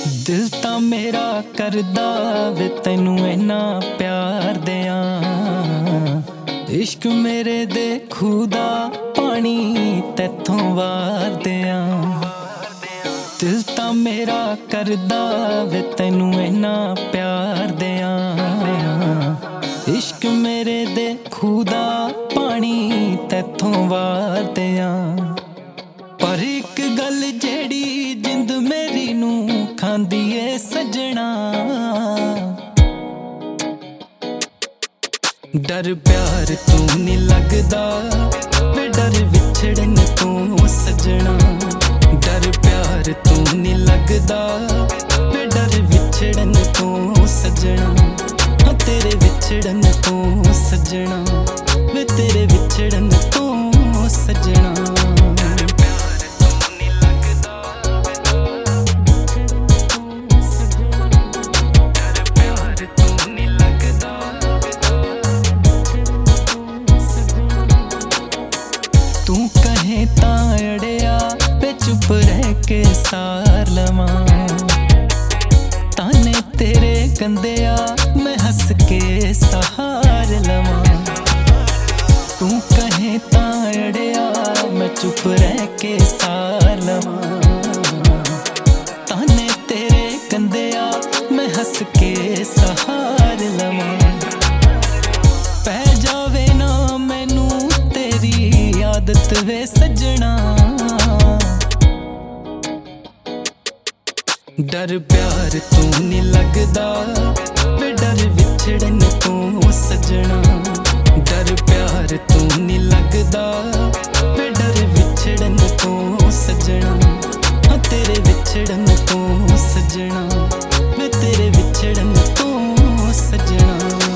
दिल तां मेरा करदा वे तैनू इन्ना प्यार दियां। इश्क मेरे दे खूदा पानी तैथों वार दियां। दिल तां मेरा करदा वे तैनू इन्ना प्यार दियां। इश्क मेरे दे खूदा पानी तैथों वार दियां। पर एक गल जेड़ी जिंद मेरी नू खांदी ए सजना, डर प्यार तू नहीं लगदा वे डर विछड़न तू सजना। डर प्यार तू नहीं लगदा वे डर विछड़न तू सजना। हाँ तेरे विछड़न तू सजना, वे तेरे विछड़न तू सजना। तू कहे ताड़िया पे चुप रह के सार लवां। ताने तेरे गंदिया मैं हंस के सहार लवां। तू कहे ताड़िया मैं चुप रह के सार लवां। ताने तेरे गंदिया मैं हंस के सहार लवां। पै जावे ना मैनू तेरी आदत वे सजना। डर प्यार तू नहीं लगदा वे डर विछड़न तू सजना। डर प्यार तू नहीं लगदा वे डर विछड़न तू सजना। हाँ तेरे विछड़न तू सजना, वे तेरे विछड़न तू सजना।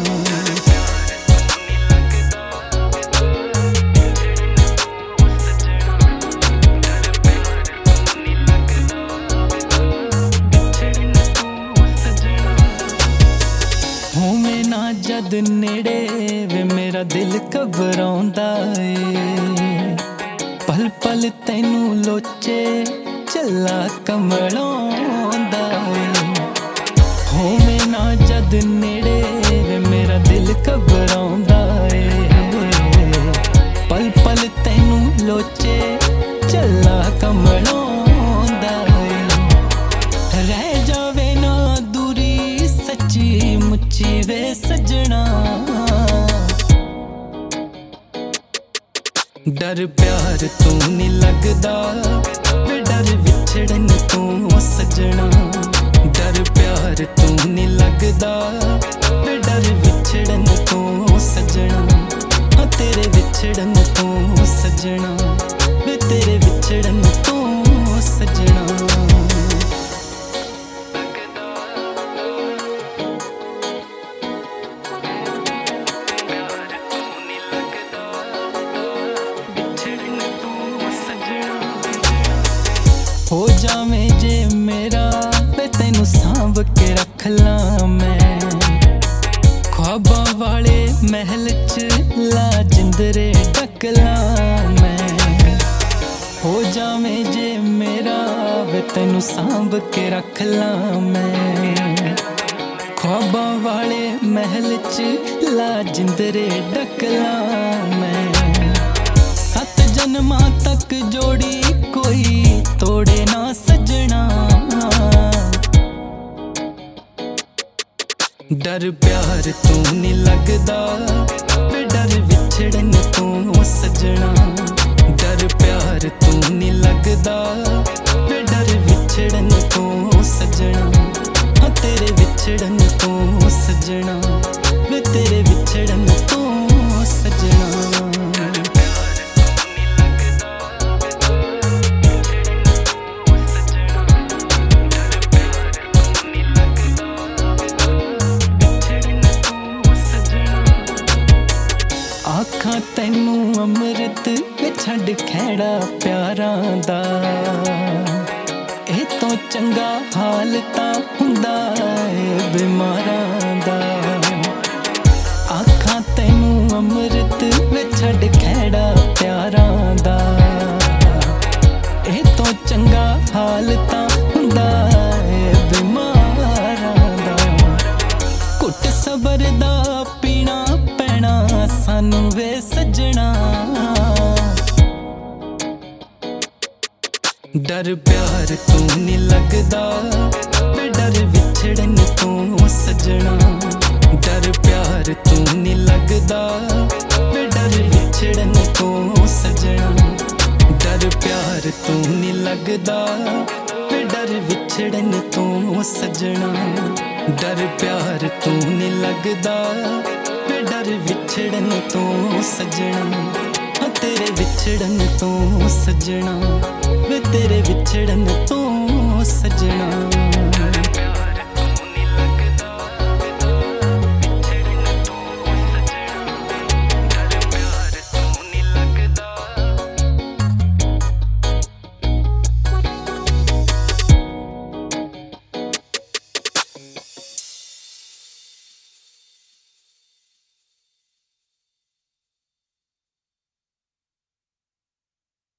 होवे ना जद नेड़े वे मेरा दिल घबराउंदा ए। पल पल तैनू लोचे चला कमलाउंदा ए। होवे ना जद नेड़े वे मेरा दिल घबराउंदा ए। पल पल तैनू लोचे चला कमलाउंदा ए। रह जावे ना दूरी सच्ची मुच्ची वे सजना। डर प्यार तू नहीं लगदा वे डर विछड़न तू सजना। डर प्यार तू नहीं लगदा वे डर विछड़न तू सजना। हाँ तेरे विछड़न तू सजना, वे तेरे विछड़न तू सजना। हो जावे जे मेरा वे तैनू सांभ के रख ला मैं। ख्वाबां वाले महल च ला जिंदरे ढक ला मैं। हो जावे जे मेरा वे तैनू सांभ के रख ला मैं। ख्वाबां वाले महल च ला जिंदरे ढक ला मैं। 7 जन्मां तक जोड़ी कोई तोड़े ना सजना। डर प्यार तू नहीं लगदा वे डर विछड़न तू सजना। डर प्यार तू नहीं लगदा वे डर विछड़न तू सजना। हाँ तेरे विछड़न तू सजना, वे तेरे विछड़न तू सजना। आखां तैनू अमृत वे छड्ड खैड़ा प्यारां दा। ए तो चंगा हाल तां हुंदा ए बीमारां दा। आखां तैनू अमृत वे छड्ड खैड़ा प्यारां दा। ए तो चंगा हाल तां हुंदा ए बीमारां डर प्यार तू नहीं लगदा वे डर विछड़न तो सजना। डर प्यार तू नहीं लगदा वे डर विछड़न तो सजना। डर प्यार तू नहीं लगदा वे डर विछड़न तो सजना। डर प्यार तू नहीं लगदा वे डर विछड़न तो सजना। तेरे विछड़न तो सजना वे तेरे विछड़न तो